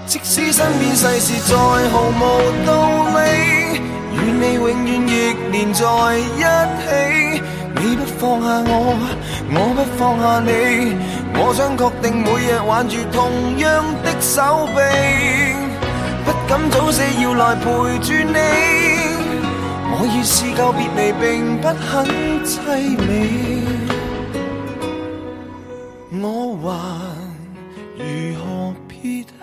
即使身邊世事再毫無道理，願你永遠亦連在一起。你不放下我，我不放下你，我想確定每日挽住同樣的手臂，不敢早死要來陪住你。我已試夠別離並不很凄美，我還如何撇